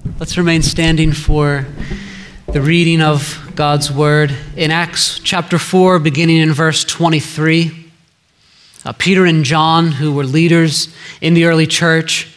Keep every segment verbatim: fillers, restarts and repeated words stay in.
Let's remain standing for the reading of God's Word. In Acts chapter four, beginning in verse twenty-three, uh, Peter and John, who were leaders in the early church,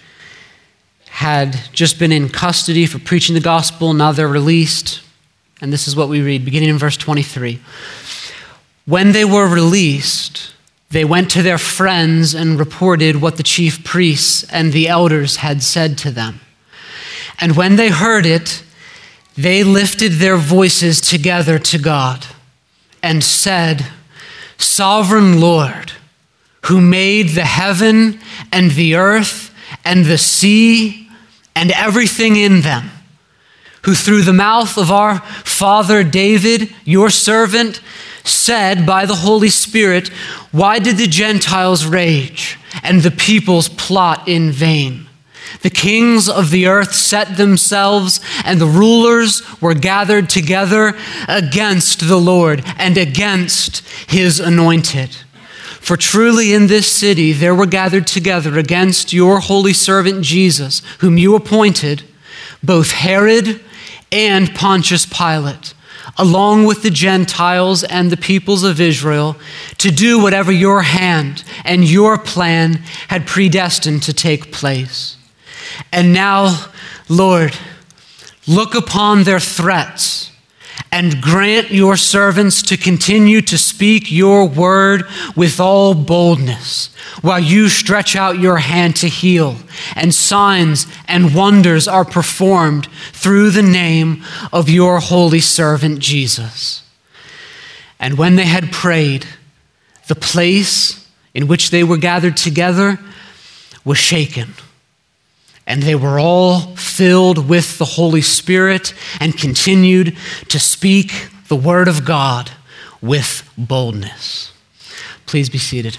had just been in custody for preaching the gospel. Now they're released. And this is what we read, beginning in verse twenty-three. When they were released, they went to their friends and reported what the chief priests and the elders had said to them. And when they heard it, they lifted their voices together to God and said, "Sovereign Lord, who made the heaven and the earth and the sea and everything in them, who through the mouth of our father David, your servant, said by the Holy Spirit, why did the Gentiles rage and the peoples plot in vain? The kings of the earth set themselves, and the rulers were gathered together against the Lord and against his anointed. For truly in this city there were gathered together against your holy servant Jesus, whom you appointed, both Herod and Pontius Pilate, along with the Gentiles and the peoples of Israel, to do whatever your hand and your plan had predestined to take place. And now, Lord, look upon their threats and grant your servants to continue to speak your word with all boldness, while you stretch out your hand to heal, and signs and wonders are performed through the name of your holy servant Jesus." And when they had prayed, the place in which they were gathered together was shaken, and they were all filled with the Holy Spirit and continued to speak the word of God with boldness. Please be seated.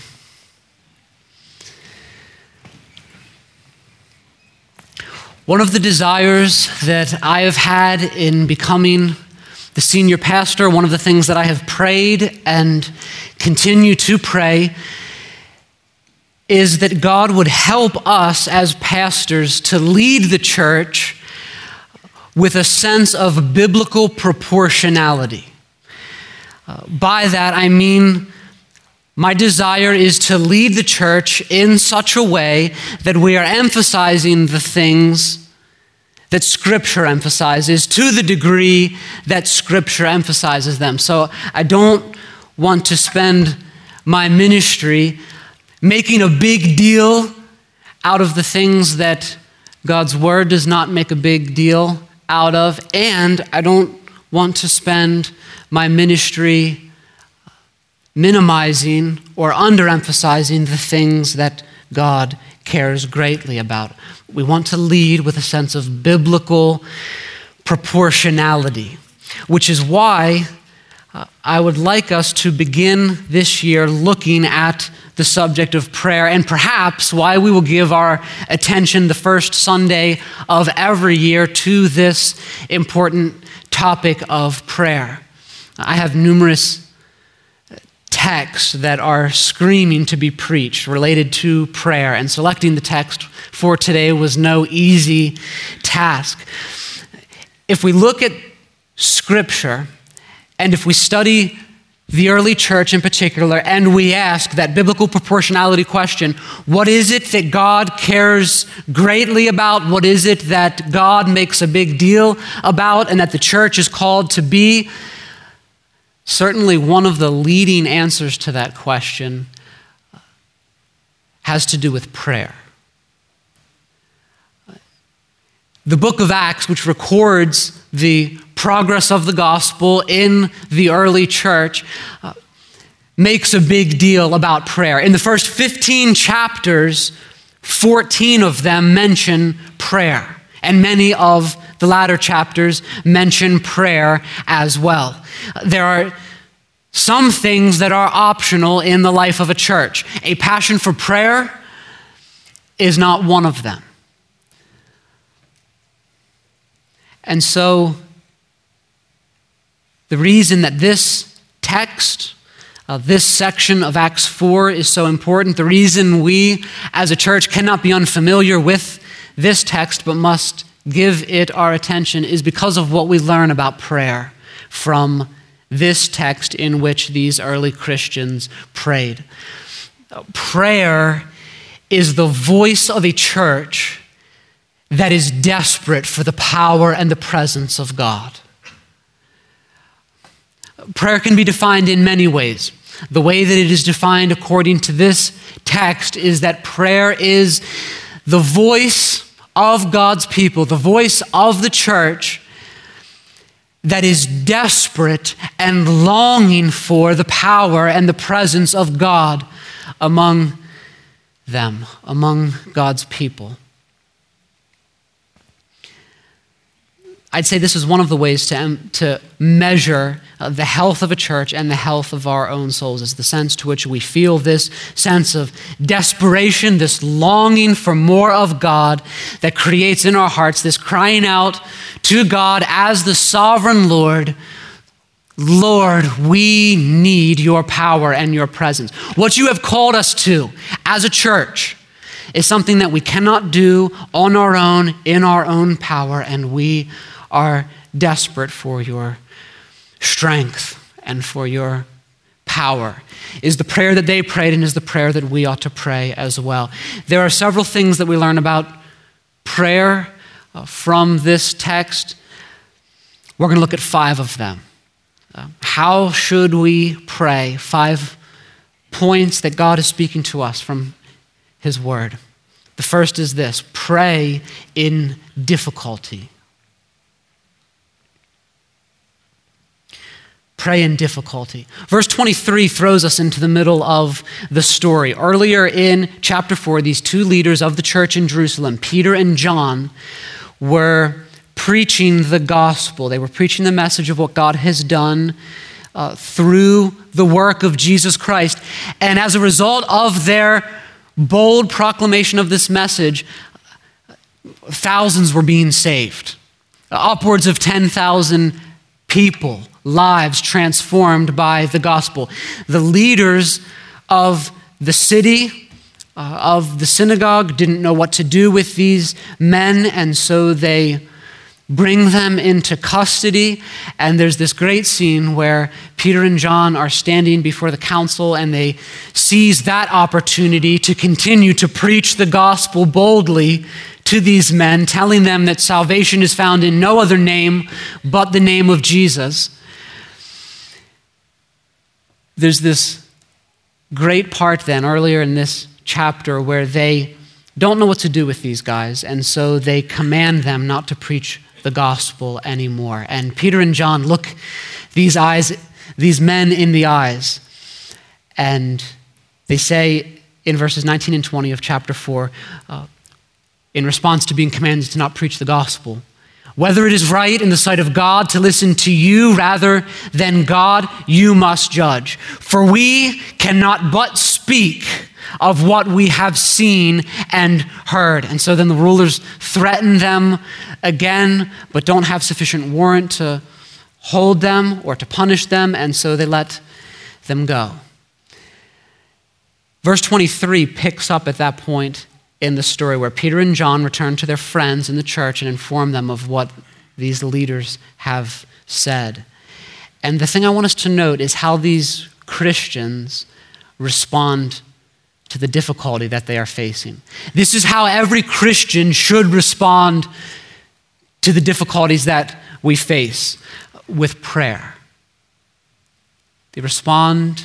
One of the desires that I have had in becoming the senior pastor, one of the things that I have prayed and continue to pray, is that God would help us as pastors to lead the church with a sense of biblical proportionality. Uh, by that I mean, my desire is to lead the church in such a way that we are emphasizing the things that Scripture emphasizes to the degree that Scripture emphasizes them. So I don't want to spend my ministry making a big deal out of the things that God's Word does not make a big deal out of, and I don't want to spend my ministry minimizing or underemphasizing the things that God cares greatly about. We want to lead with a sense of biblical proportionality, which is why uh, I would like us to begin this year looking at the subject of prayer, and perhaps why we will give our attention the first Sunday of every year to this important topic of prayer. I have numerous texts that are screaming to be preached related to prayer, and selecting the text for today was no easy task. If we look at Scripture, and if we study the early church in particular, and we ask that biblical proportionality question, what is it that God cares greatly about? What is it that God makes a big deal about and that the church is called to be? Certainly one of the leading answers to that question has to do with prayer. The book of Acts, which records the progress of the gospel in the early church, uh, makes a big deal about prayer. In the first fifteen chapters, fourteen of them mention prayer, and many of the latter chapters mention prayer as well. There are some things that are optional in the life of a church. A passion for prayer is not one of them. And so, the reason that this text, uh, this section of Acts four is so important, the reason we as a church cannot be unfamiliar with this text but must give it our attention is because of what we learn about prayer from this text in which these early Christians prayed. Prayer is the voice of a church that is desperate for the power and the presence of God. Prayer can be defined in many ways. The way that it is defined according to this text is that prayer is the voice of God's people, the voice of the church that is desperate and longing for the power and the presence of God among them, among God's people. I'd say this is one of the ways to, um, to measure uh, the health of a church and the health of our own souls, is the sense to which we feel this sense of desperation, this longing for more of God that creates in our hearts this crying out to God as the sovereign Lord, Lord, we need your power and your presence. What you have called us to as a church is something that we cannot do on our own, in our own power, and we are desperate for your strength and for your power. Is the prayer that they prayed and is the prayer that we ought to pray as well. There are several things that we learn about prayer uh, from this text. We're going to look at five of them. Uh, how should we pray? Five points that God is speaking to us from his word. The first is this: pray in difficulty. Pray in difficulty. Verse twenty-three throws us into the middle of the story. Earlier in chapter four, these two leaders of the church in Jerusalem, Peter and John, were preaching the gospel. They were preaching the message of what God has done uh, through the work of Jesus Christ. And as a result of their bold proclamation of this message, thousands were being saved. Upwards of ten thousand people, lives transformed by the gospel. The leaders of the city, uh, of the synagogue, didn't know what to do with these men, and so they bring them into custody. And there's this great scene where Peter and John are standing before the council, and they seize that opportunity to continue to preach the gospel boldly to these men, telling them that salvation is found in no other name but the name of Jesus. There's this great part then earlier in this chapter where they don't know what to do with these guys, and so they command them not to preach the gospel anymore. And Peter and John look these eyes, these men in the eyes, and they say in verses nineteen and twenty of chapter four, uh, in response to being commanded to not preach the gospel, whether it is right in the sight of God to listen to you rather than God, you must judge. For we cannot but speak of what we have seen and heard. And so then the rulers threaten them again, but don't have sufficient warrant to hold them or to punish them, and so they let them go. Verse twenty-three picks up at that point in the story where Peter and John return to their friends in the church and inform them of what these leaders have said. And the thing I want us to note is how these Christians respond to the difficulty that they are facing. This is how every Christian should respond to the difficulties that we face, with prayer. They respond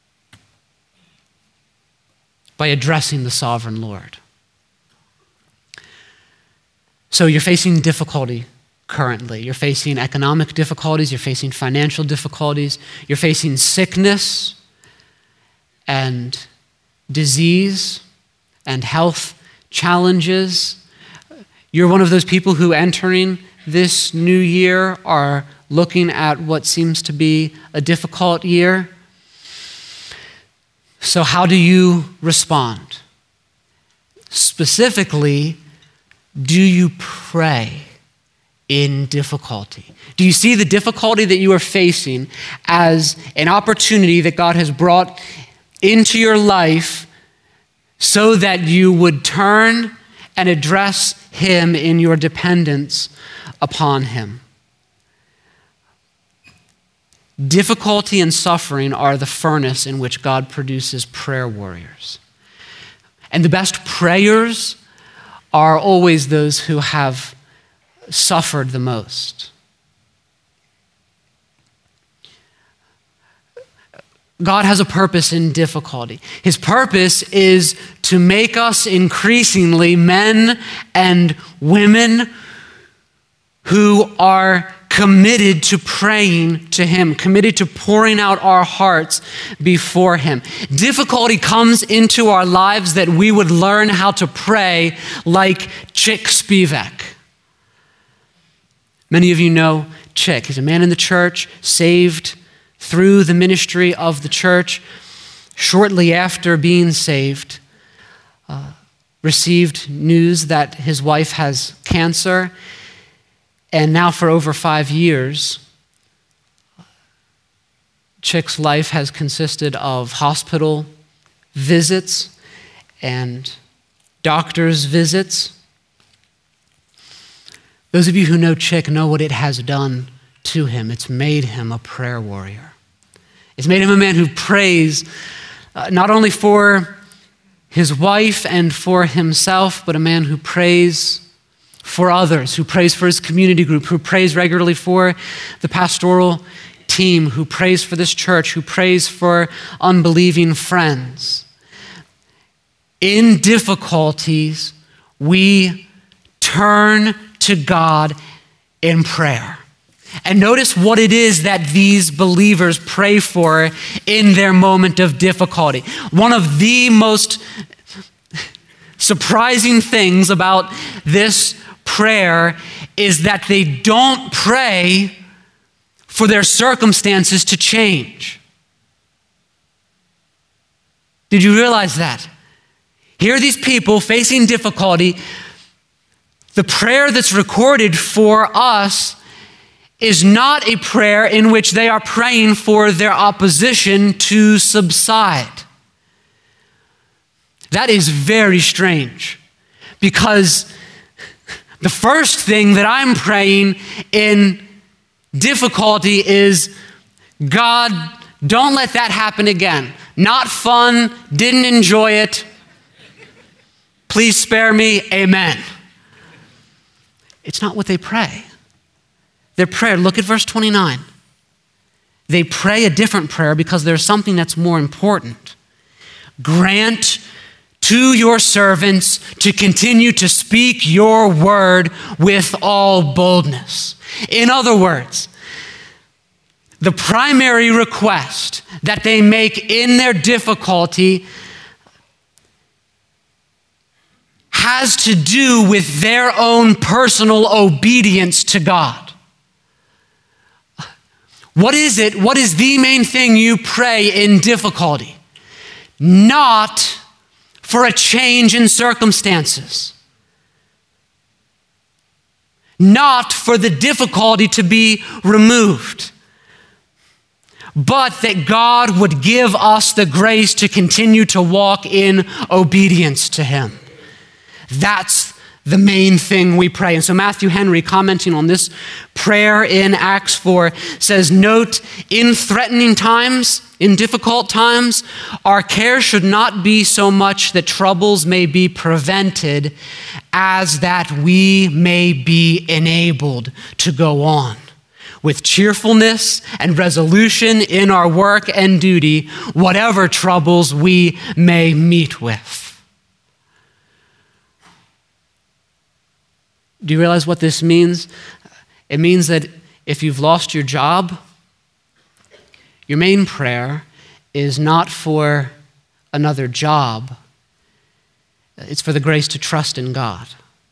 by addressing the sovereign Lord. So you're facing difficulty currently. You're facing economic difficulties. You're facing financial difficulties. You're facing sickness and disease and health challenges. You're one of those people who, entering this new year, are looking at what seems to be a difficult year. So how do you respond? Specifically, do you pray in difficulty? Do you see the difficulty that you are facing as an opportunity that God has brought into your life so that you would turn and address him in your dependence upon him. Difficulty and suffering are the furnace in which God produces prayer warriors. And the best prayers are always those who have suffered the most. God has a purpose in difficulty. His purpose is to make us increasingly men and women who are committed to praying to him, committed to pouring out our hearts before him. Difficulty comes into our lives that we would learn how to pray like Chick Spivak. Many of you know Chick. He's a man in the church, saved through the ministry of the church. Shortly after being saved, uh, received news that his wife has cancer. And now for over five years, Chick's life has consisted of hospital visits and doctor's visits. Those of you who know Chick know what it has done to him. It's made him a prayer warrior. It's made him a man who prays uh, not only for his wife and for himself, but a man who prays for others, who prays for his community group, who prays regularly for the pastoral team, who prays for this church, who prays for unbelieving friends. In difficulties, we turn to God in prayer. And notice what it is that these believers pray for in their moment of difficulty. One of the most surprising things about this prayer is that they don't pray for their circumstances to change. Did you realize that? Here are these people facing difficulty. The prayer that's recorded for us is not a prayer in which they are praying for their opposition to subside. That is very strange, because the first thing that I'm praying in difficulty is, God, don't let that happen again. Not fun, didn't enjoy it. Please spare me, amen. It's not what they pray. Their prayer, look at verse twenty-nine. They pray a different prayer because there's something that's more important. Grant to your servants to continue to speak your word with all boldness. In other words, the primary request that they make in their difficulty has to do with their own personal obedience to God. What is it? What is the main thing you pray in difficulty? Not for a change in circumstances. Not for the difficulty to be removed. But that God would give us the grace to continue to walk in obedience to him. That's the main thing we pray. And so Matthew Henry, commenting on this prayer in Acts four, says, note, in threatening times, in difficult times, our care should not be so much that troubles may be prevented as that we may be enabled to go on with cheerfulness and resolution in our work and duty, whatever troubles we may meet with. Do you realize what this means? It means that if you've lost your job, your main prayer is not for another job. It's for the grace to trust in God.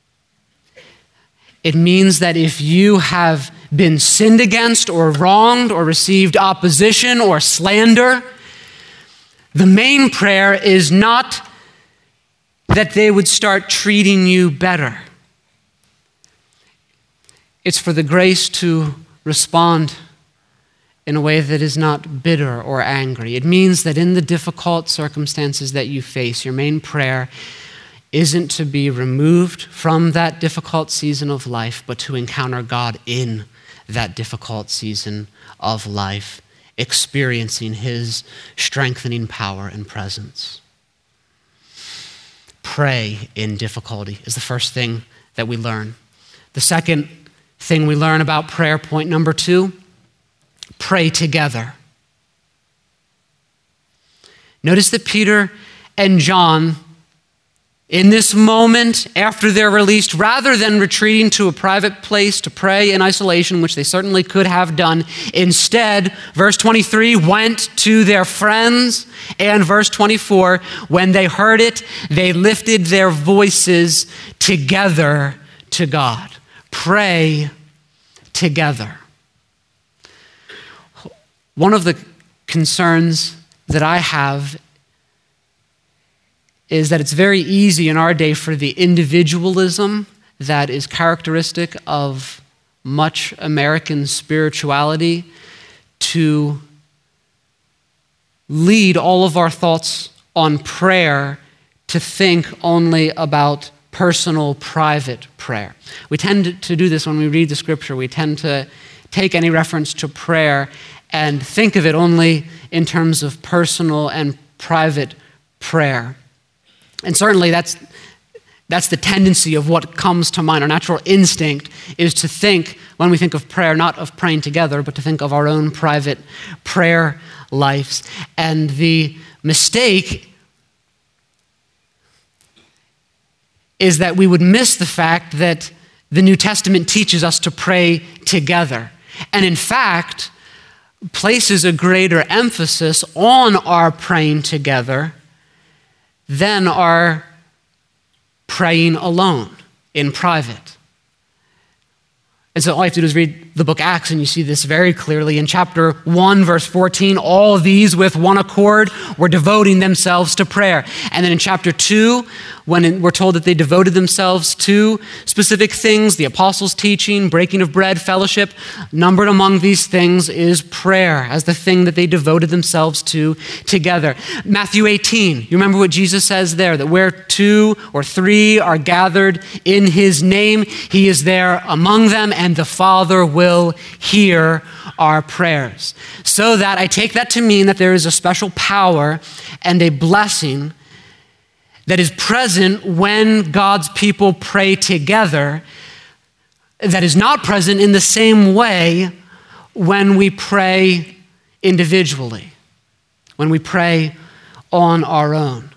It means that if you have been sinned against or wronged or received opposition or slander, the main prayer is not that they would start treating you better. It's for the grace to respond in a way that is not bitter or angry. It means that in the difficult circumstances that you face, your main prayer isn't to be removed from that difficult season of life, but to encounter God in that difficult season of life, experiencing his strengthening power and presence. Pray in difficulty is the first thing that we learn. The second thing we learn about prayer, point number two, pray together. Notice that Peter and John, in this moment after they're released, rather than retreating to a private place to pray in isolation, which they certainly could have done, instead, verse twenty-three, went to their friends, and verse twenty-four, when they heard it, they lifted their voices together to God. Pray together. One of the concerns that I have is that it's very easy in our day for the individualism that is characteristic of much American spirituality to lead all of our thoughts on prayer to think only about personal, private prayer. We tend to do this when we read the scripture. We tend to take any reference to prayer and think of it only in terms of personal and private prayer. And certainly that's that's the tendency of what comes to mind. Our natural instinct is to think, when we think of prayer, not of praying together, but to think of our own private prayer lives. And the mistake is that we would miss the fact that the New Testament teaches us to pray together. And in fact, places a greater emphasis on our praying together than our praying alone in private. And so all you have to do is read the book Acts, and you see this very clearly. In chapter one, verse fourteen, all these with one accord were devoting themselves to prayer. And then in chapter two, when we're told that they devoted themselves to specific things, the apostles' teaching, breaking of bread, fellowship, numbered among these things is prayer as the thing that they devoted themselves to together. Matthew eighteen, you remember what Jesus says there, that where two or three are gathered in his name, he is there among them, and the Father will hear our prayers. So that I take that to mean that there is a special power and a blessing that is present when God's people pray together, that is not present in the same way when we pray individually, when we pray on our own.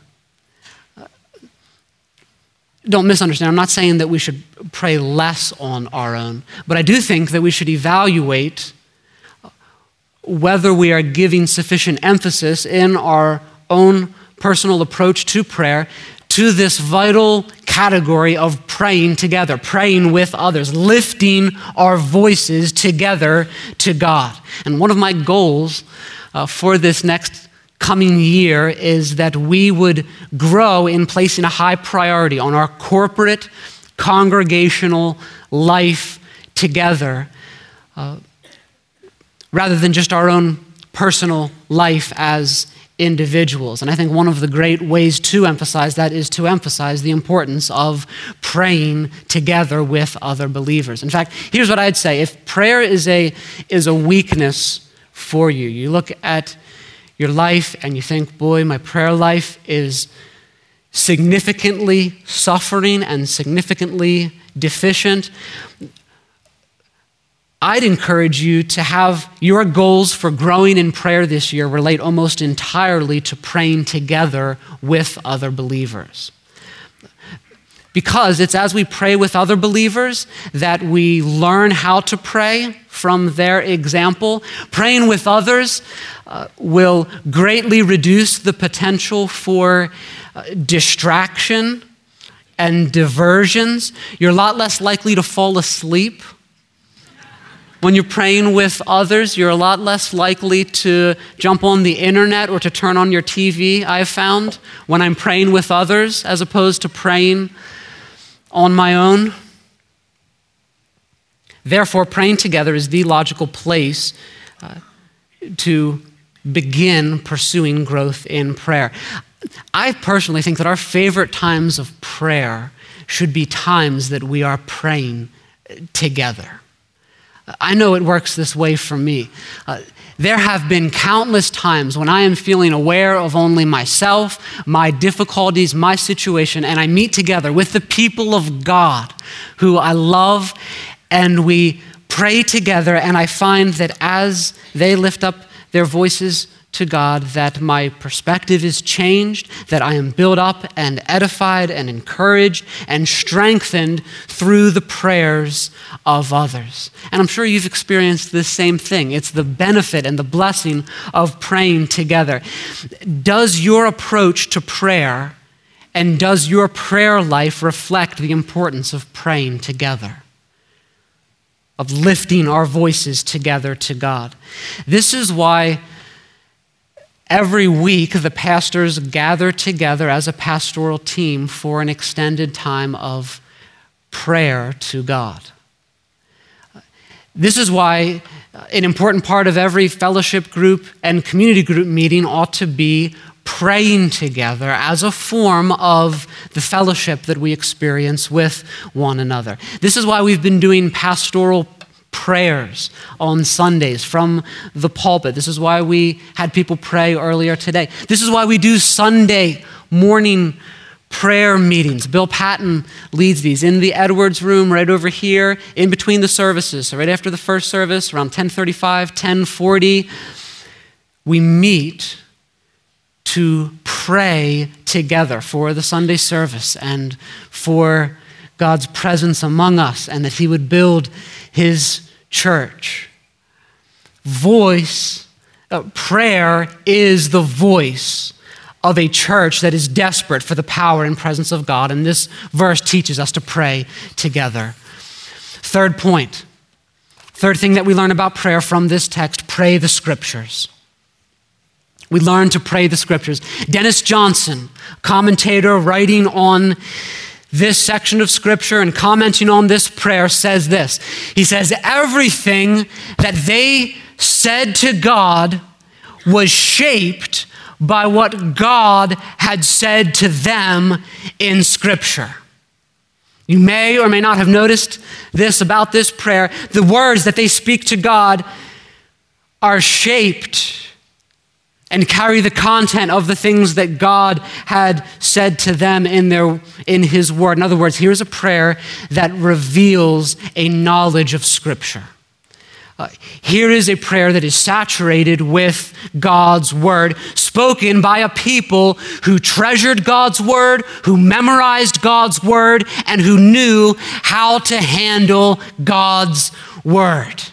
Don't misunderstand. I'm not saying that we should pray less on our own, but I do think that we should evaluate whether we are giving sufficient emphasis in our own personal approach to prayer to this vital category of praying together, praying with others, lifting our voices together to God. And one of my goals uh, for this next coming year is that we would grow in placing a high priority on our corporate, congregational life together, uh, rather than just our own personal life as individuals. And I think one of the great ways to emphasize that is to emphasize the importance of praying together with other believers. In fact, here's what I'd say. If prayer is a, is a weakness for you, you look at your life and you think, boy, my prayer life is significantly suffering and significantly deficient, I'd encourage you to have your goals for growing in prayer this year relate almost entirely to praying together with other believers. Because it's as we pray with other believers that we learn how to pray from their example. Praying with others uh, will greatly reduce the potential for uh, distraction and diversions. You're a lot less likely to fall asleep. When you're praying with others, you're a lot less likely to jump on the internet or to turn on your T V, I've found, when I'm praying with others as opposed to praying on my own. Therefore, praying together is the logical place uh, to begin pursuing growth in prayer. I personally think that our favorite times of prayer should be times that we are praying together. I know it works this way for me. Uh, there have been countless times when I am feeling aware of only myself, my difficulties, my situation, and I meet together with the people of God who I love, and we pray together, and I find that as they lift up their voices to God, that my perspective is changed, that I am built up and edified and encouraged and strengthened through the prayers of others. And I'm sure you've experienced this same thing. It's the benefit and the blessing of praying together. Does your approach to prayer and does your prayer life reflect the importance of praying together, of lifting our voices together to God? This is why every week, the pastors gather together as a pastoral team for an extended time of prayer to God. This is why an important part of every fellowship group and community group meeting ought to be praying together as a form of the fellowship that we experience with one another. This is why we've been doing pastoral prayers on Sundays from the pulpit. This is why we had people pray earlier today. This is why we do Sunday morning prayer meetings. Bill Patton leads these in the Edwards room right over here in between the services. So right after the first service, around ten thirty-five, ten forty, we meet to pray together for the Sunday service and for God's presence among us, and that he would build his church. Voice, uh, prayer is the voice of a church that is desperate for the power and presence of God, and this verse teaches us to pray together. Third point, third thing that we learn about prayer from this text, pray the scriptures. We learn to pray the scriptures. Dennis Johnson, commentator writing on this section of scripture and commenting on this prayer, says this. He says, everything that they said to God was shaped by what God had said to them in scripture. You may or may not have noticed this about this prayer. The words that they speak to God are shaped and carry the content of the things that God had said to them in their in his word. In other words, here's a prayer that reveals a knowledge of Scripture. Uh, here is a prayer that is saturated with God's word, spoken by a people who treasured God's word, who memorized God's word, and who knew how to handle God's word.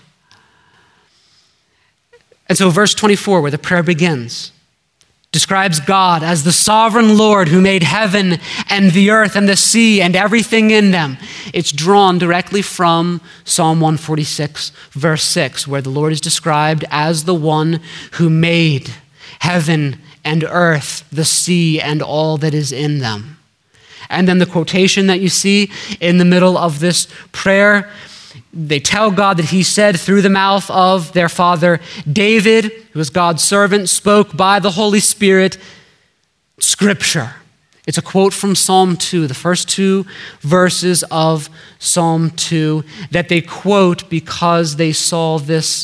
And so verse twenty-four, where the prayer begins, describes God as the sovereign Lord who made heaven and the earth and the sea and everything in them. It's drawn directly from Psalm one forty-six, verse six, where the Lord is described as the one who made heaven and earth, the sea, and all that is in them. And then the quotation that you see in the middle of this prayer, they tell God that he said through the mouth of their father David, who was God's servant, spoke by the Holy Spirit, scripture. It's a quote from Psalm two, the first two verses of Psalm two, that they quote because they saw this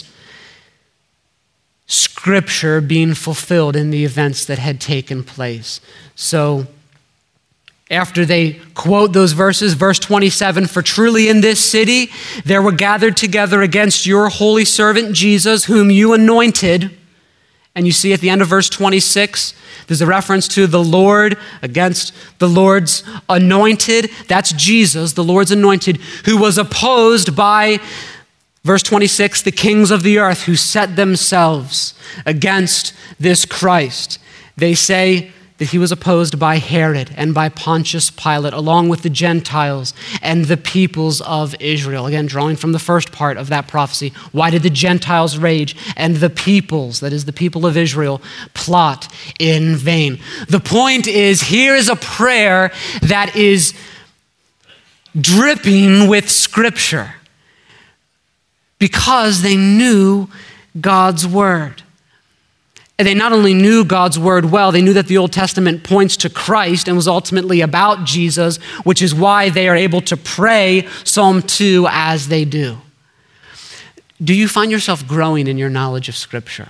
scripture being fulfilled in the events that had taken place. So after they quote those verses, verse twenty-seven, for truly in this city there were gathered together against your holy servant Jesus, whom you anointed. And you see at the end of verse twenty-six, there's a reference to the Lord against the Lord's anointed. That's Jesus, the Lord's anointed, who was opposed by, verse twenty-six, the kings of the earth who set themselves against this Christ. They say that he was opposed by Herod and by Pontius Pilate, along with the Gentiles and the peoples of Israel. Again, drawing from the first part of that prophecy. Why did the Gentiles rage and the peoples, that is the people of Israel, plot in vain? The point is, here is a prayer that is dripping with scripture because they knew God's word. And they not only knew God's word well, they knew that the Old Testament points to Christ and was ultimately about Jesus, which is why they are able to pray Psalm two as they do. Do you find yourself growing in your knowledge of Scripture?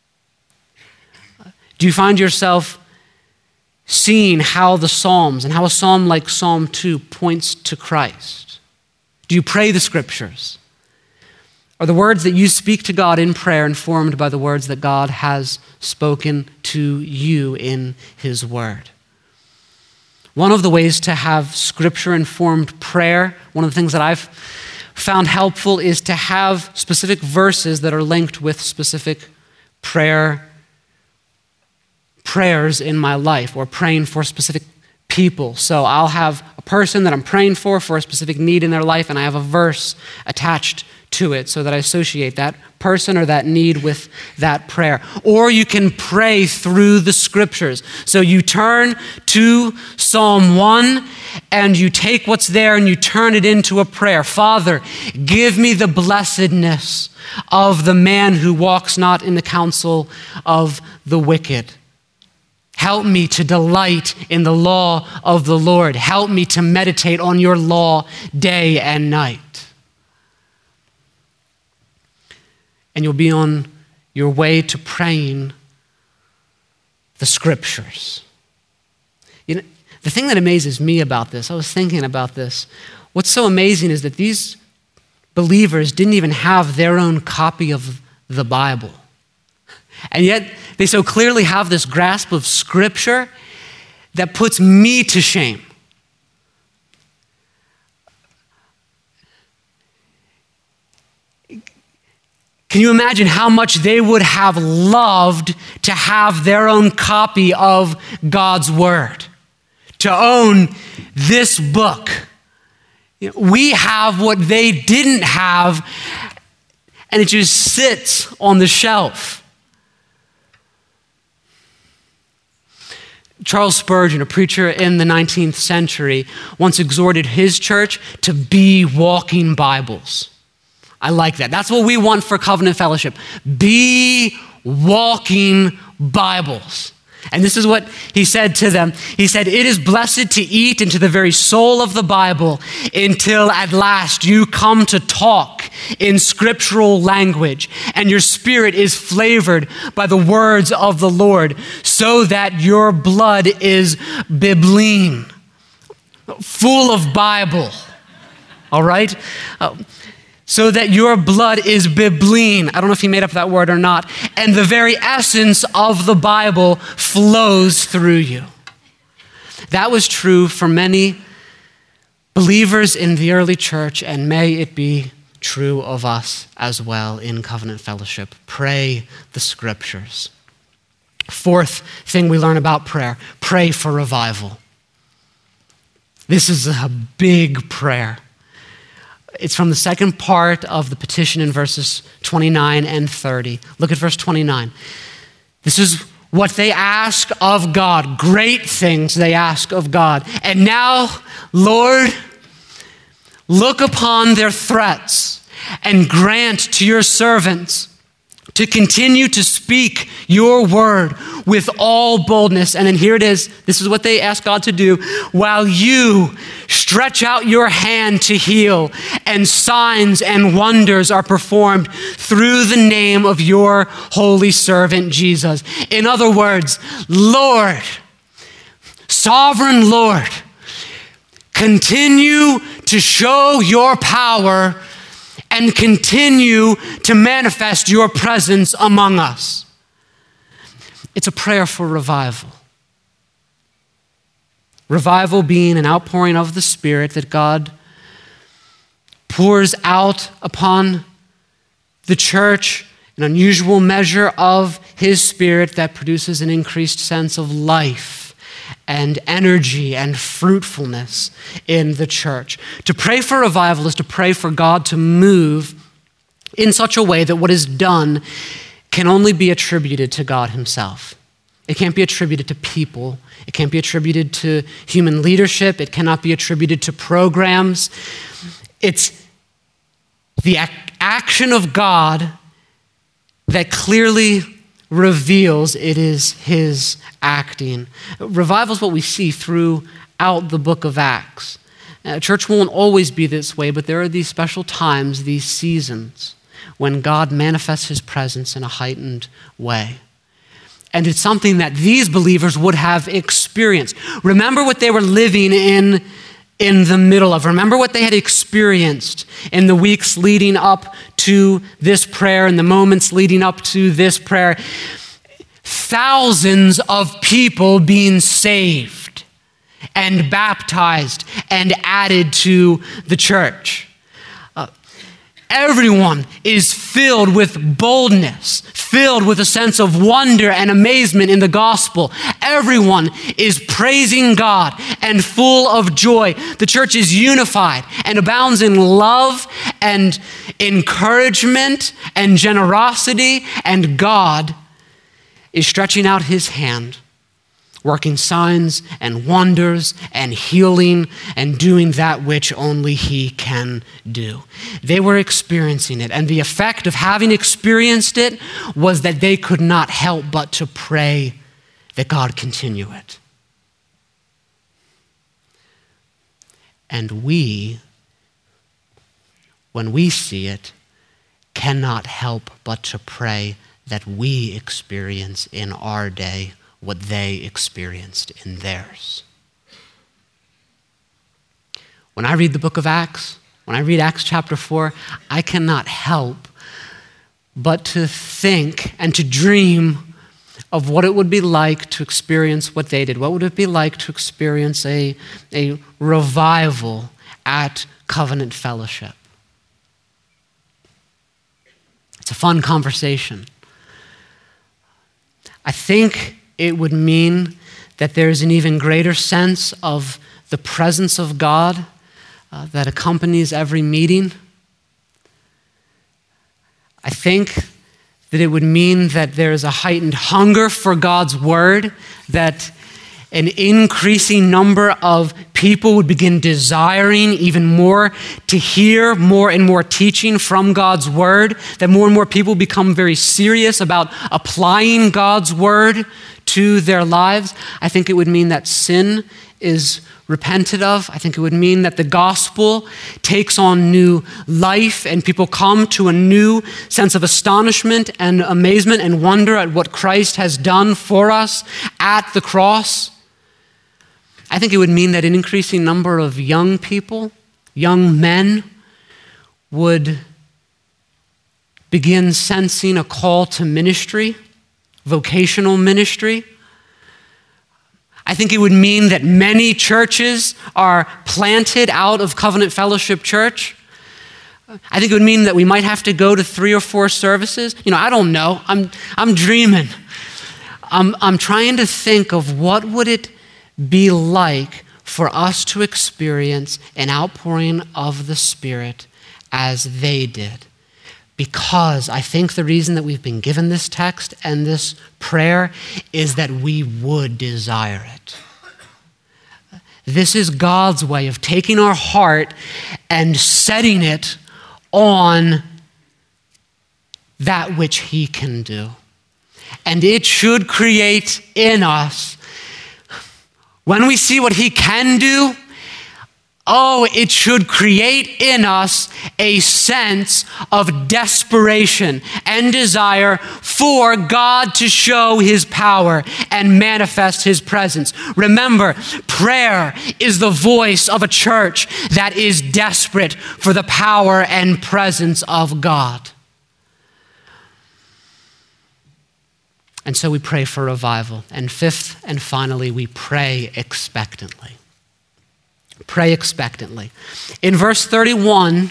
Do you find yourself seeing how the Psalms and how a psalm like Psalm two points to Christ? Do you pray the Scriptures? Are the words that you speak to God in prayer informed by the words that God has spoken to you in His Word? One of the ways to have Scripture-informed prayer, one of the things that I've found helpful, is to have specific verses that are linked with specific prayer prayers in my life, or praying for specific people. So I'll have a person that I'm praying for, for a specific need in their life, and I have a verse attached to it so that I associate that person or that need with that prayer. Or you can pray through the Scriptures. So you turn to Psalm one and you take what's there and you turn it into a prayer. Father, give me the blessedness of the man who walks not in the counsel of the wicked. Help me to delight in the law of the Lord. Help me to meditate on your law day and night. And you'll be on your way to praying the Scriptures. You know, the thing that amazes me about this, I was thinking about this, what's so amazing is that these believers didn't even have their own copy of the Bible. And yet they so clearly have this grasp of Scripture that puts me to shame. Can you imagine how much they would have loved to have their own copy of God's Word, to own this book? We have what they didn't have, and it just sits on the shelf. Charles Spurgeon, a preacher in the nineteenth century, once exhorted his church to be walking Bibles. I like that. That's what we want for Covenant Fellowship. Be walking Bibles. And this is what he said to them. He said, it is blessed to eat into the very soul of the Bible until at last you come to talk in scriptural language and your spirit is flavored by the words of the Lord so that your blood is bibline, full of Bible. All right? Uh, So that your blood is bibline. I don't know if he made up that word or not. And the very essence of the Bible flows through you. That was true for many believers in the early church, and may it be true of us as well in Covenant Fellowship. Pray the Scriptures. Fourth thing we learn about prayer, pray for revival. This is a big prayer. It's from the second part of the petition in verses twenty-nine and thirty. Look at verse twenty-nine. This is what they ask of God. Great things they ask of God. And now, Lord, look upon their threats and grant to your servants to continue to speak your word with all boldness. And then here it is. This is what they ask God to do. While you stretch out your hand to heal, and signs and wonders are performed through the name of your holy servant Jesus. In other words, Lord, sovereign Lord, continue to show your power and continue to manifest your presence among us. It's a prayer for revival. Revival being an outpouring of the Spirit that God pours out upon the church, an unusual measure of His Spirit that produces an increased sense of life and energy and fruitfulness in the church. To pray for revival is to pray for God to move in such a way that what is done can only be attributed to God Himself. It can't be attributed to people. It can't be attributed to human leadership. It cannot be attributed to programs. It's the ac- action of God that clearly reveals it is his acting. Revival is what we see throughout the book of Acts. Uh, church won't always be this way, but there are these special times, these seasons, when God manifests his presence in a heightened way. And it's something that these believers would have experienced. Remember what they were living in in the middle of. Remember what they had experienced in the weeks leading up to this prayer, in the moments leading up to this prayer. Thousands of people being saved and baptized and added to the church. Uh, everyone is filled with boldness, filled with a sense of wonder and amazement in the gospel. Everyone is praising God and full of joy. The church is unified and abounds in love and encouragement and generosity, and God is stretching out his hand, working signs and wonders and healing and doing that which only he can do. They were experiencing it, and the effect of having experienced it was that they could not help but to pray that God continue it. And we, when we see it, cannot help but to pray that we experience in our day what they experienced in theirs. When I read the book of Acts, when I read Acts chapter four, I cannot help but to think and to dream of what it would be like to experience what they did. What would it be like to experience a, a revival at Covenant Fellowship? It's a fun conversation. I think it would mean that there's an even greater sense of the presence of God uh, that accompanies every meeting. I think that it would mean that there is a heightened hunger for God's word, that an increasing number of people would begin desiring even more to hear more and more teaching from God's word, that more and more people become very serious about applying God's word to their lives. I think it would mean that sin is repented of. I think it would mean that the gospel takes on new life and people come to a new sense of astonishment and amazement and wonder at what Christ has done for us at the cross. I think it would mean that an increasing number of young people, young men, would begin sensing a call to ministry, vocational ministry. I think it would mean that many churches are planted out of Covenant Fellowship Church. I think it would mean that we might have to go to three or four services. You know, I don't know. I'm I'm dreaming. I'm I'm trying to think of what would it be like for us to experience an outpouring of the Spirit as they did. Because I think the reason that we've been given this text and this prayer is that we would desire it. This is God's way of taking our heart and setting it on that which he can do. And it should create in us, when we see what he can do, oh, it should create in us a sense of desperation and desire for God to show his power and manifest his presence. Remember, prayer is the voice of a church that is desperate for the power and presence of God. And so we pray for revival. And fifth and finally, we pray expectantly. Pray expectantly. In verse thirty-one,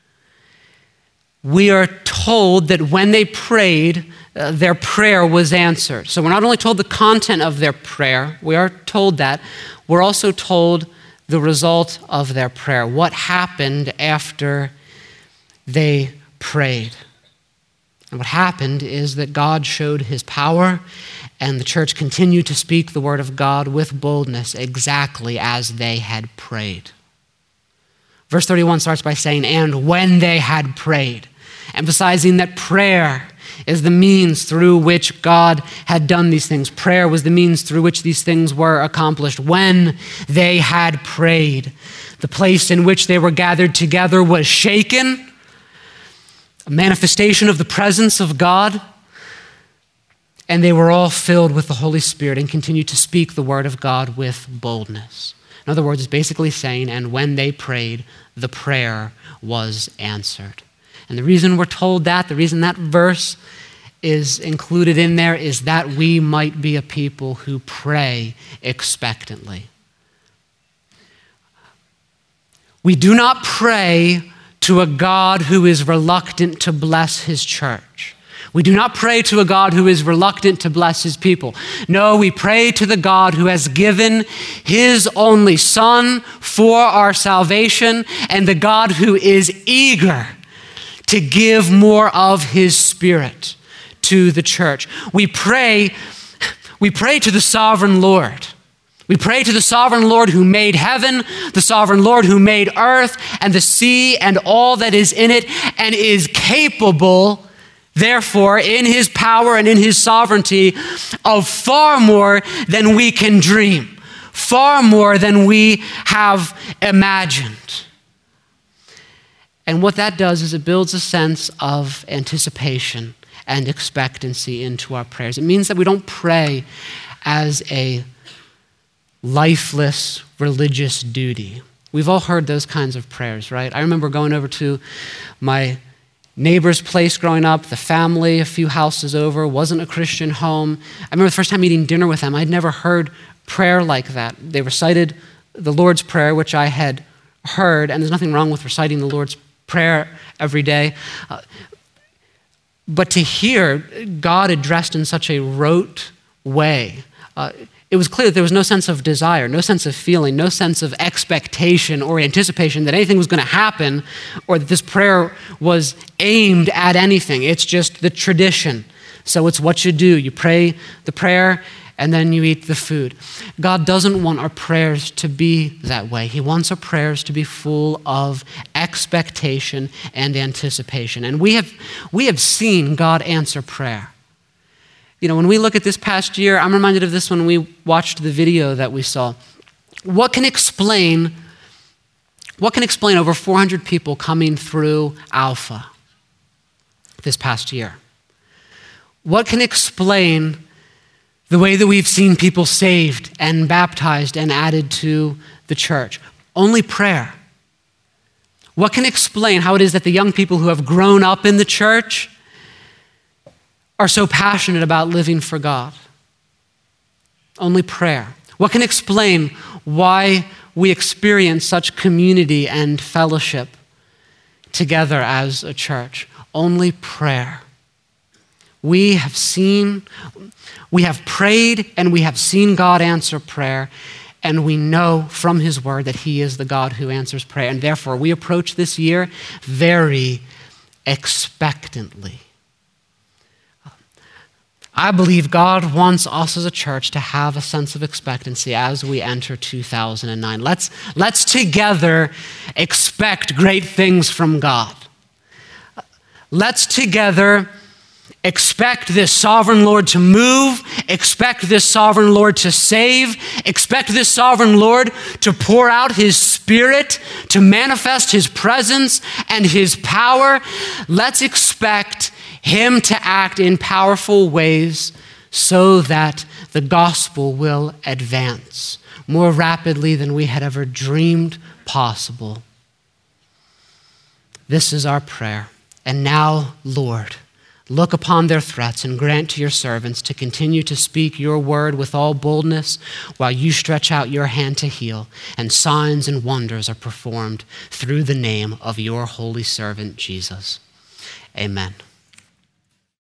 we are told that when they prayed, uh, their prayer was answered. So we're not only told the content of their prayer, we are told that. We're also told the result of their prayer. What happened after they prayed? And what happened is that God showed his power, and the church continued to speak the word of God with boldness exactly as they had prayed. Verse thirty-one starts by saying, and when they had prayed, emphasizing that prayer is the means through which God had done these things. Prayer was the means through which these things were accomplished. When they had prayed, the place in which they were gathered together was shaken, a manifestation of the presence of God, and they were all filled with the Holy Spirit and continued to speak the word of God with boldness. In other words, it's basically saying, and when they prayed, the prayer was answered. And the reason we're told that, the reason that verse is included in there is that we might be a people who pray expectantly. We do not pray to a God who is reluctant to bless his church. We do not pray to a God who is reluctant to bless his people. No, we pray to the God who has given his only Son for our salvation, and the God who is eager to give more of his Spirit to the church. We pray, we pray to the sovereign Lord. We pray to the sovereign Lord who made heaven, the sovereign Lord who made earth and the sea and all that is in it, and is capable, therefore, in his power and in his sovereignty, of far more than we can dream, far more than we have imagined. And what that does is it builds a sense of anticipation and expectancy into our prayers. It means that we don't pray as a lifeless religious duty. We've all heard those kinds of prayers, right? I remember going over to my neighbor's place growing up, the family, a few houses over, wasn't a Christian home. I remember the first time eating dinner with them, I'd never heard prayer like that. They recited the Lord's Prayer, which I had heard, and there's nothing wrong with reciting the Lord's Prayer every day. Uh, but to hear God addressed in such a rote way, uh, it was clear that there was no sense of desire, no sense of feeling, no sense of expectation or anticipation that anything was going to happen or that this prayer was aimed at anything. It's just the tradition. So it's what you do. You pray the prayer and then you eat the food. God doesn't want our prayers to be that way. He wants our prayers to be full of expectation and anticipation. And we have, we have seen God answer prayer. You know, when we look at this past year, I'm reminded of this when we watched the video that we saw. What can explain, what can explain over four hundred people coming through Alpha this past year? What can explain the way that we've seen people saved and baptized and added to the church? Only prayer. What can explain how it is that the young people who have grown up in the church are so passionate about living for God? Only prayer. What can explain why we experience such community and fellowship together as a church? Only prayer. We have seen, we have prayed, and we have seen God answer prayer, and we know from his word that he is the God who answers prayer, and therefore we approach this year very expectantly. I believe God wants us as a church to have a sense of expectancy as we enter two thousand nine. Let's, let's together expect great things from God. Let's together expect this sovereign Lord to move, expect this sovereign Lord to save, expect this sovereign Lord to pour out his Spirit, to manifest his presence and his power. Let's expect him to act in powerful ways so that the gospel will advance more rapidly than we had ever dreamed possible. This is our prayer. And now, Lord, look upon their threats and grant to your servants to continue to speak your word with all boldness while you stretch out your hand to heal, and signs and wonders are performed through the name of your holy servant, Jesus. Amen.